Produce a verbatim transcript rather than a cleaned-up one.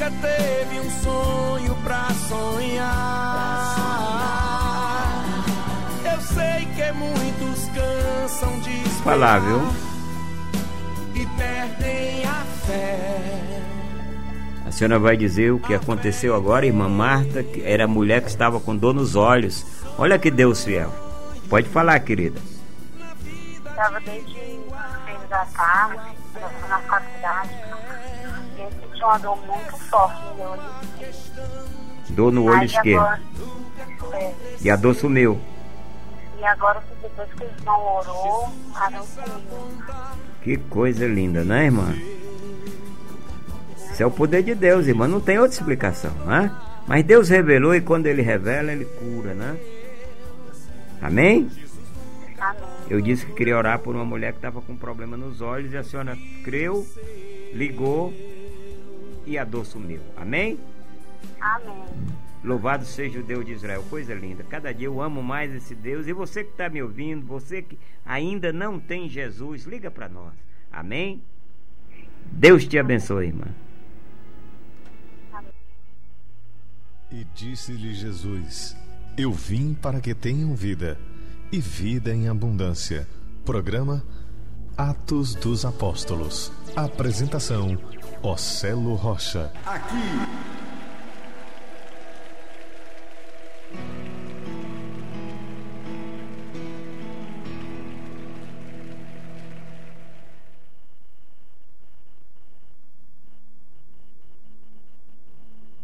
nunca teve um sonho pra sonhar. Eu sei que muitos cansam de esperar falar, viu? E perdem a fé. A senhora vai dizer o que aconteceu agora, irmã Marta, que era a mulher que estava com dor nos olhos. Olha que Deus fiel. Pode falar, querida. Estava desde seis da tarde, estava na faculdade, e eu senti uma dor muito forte no meu olho esquerdo. Dor no olho Aí esquerdo. Agora, é, E a dor sumiu. e agora, depois que o irmão orou, a dor sumiu. Que coisa linda, né, irmã? Isso é o poder de Deus, irmã. Não tem outra explicação, né? Mas Deus revelou e quando Ele revela, Ele cura, né? Amém? Amém. Eu disse que queria orar por uma mulher que estava com problema nos olhos e a senhora creu, ligou e a dor sumiu. Amém? Amém. Louvado seja o Deus de Israel. Coisa linda. Cada dia eu amo mais esse Deus. E você que está me ouvindo, você que ainda não tem Jesus, liga para nós. Amém? Deus te abençoe, irmã. E disse-lhe Jesus: Eu vim para que tenham vida, e vida em abundância. Programa Atos dos Apóstolos. Apresentação: Ocelo Rocha. Aqui